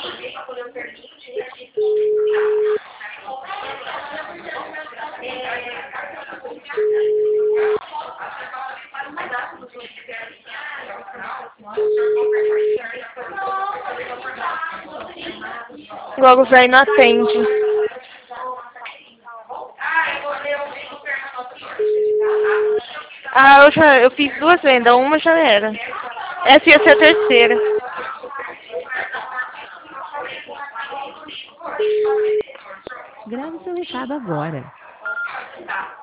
Logo o velho não atende. Ah, eu fiz 2 vendas, uma já era. Essa ia ser a terceira. Grave seu recado agora.